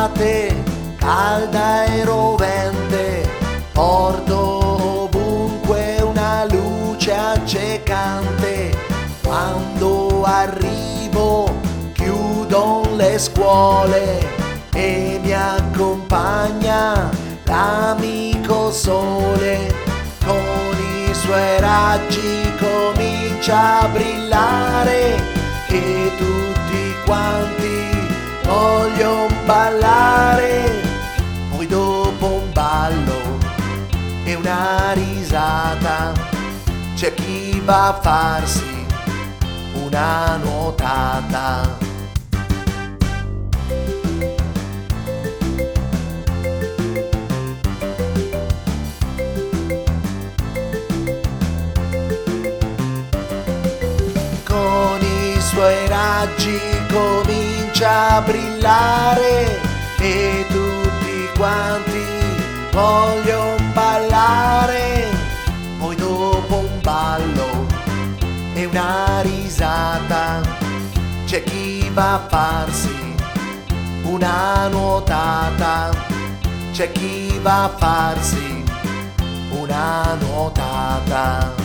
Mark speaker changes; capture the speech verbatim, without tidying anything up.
Speaker 1: d'estate, calda e rovente, porto ovunque una luce accecante. Quando arrivo chiudono le scuole e mi accompagna l'amico sole. Con i suoi raggi comincia a brillare e tutti quanti vogliono ballare. Poi dopo un ballo e una risata c'è chi va a farsi una nuotata. Con i suoi raggi comincia a brillare e tutti quanti vogliono ballare. Poi dopo un ballo e una risata c'è chi va a farsi una nuotata. C'è chi va a farsi una nuotata.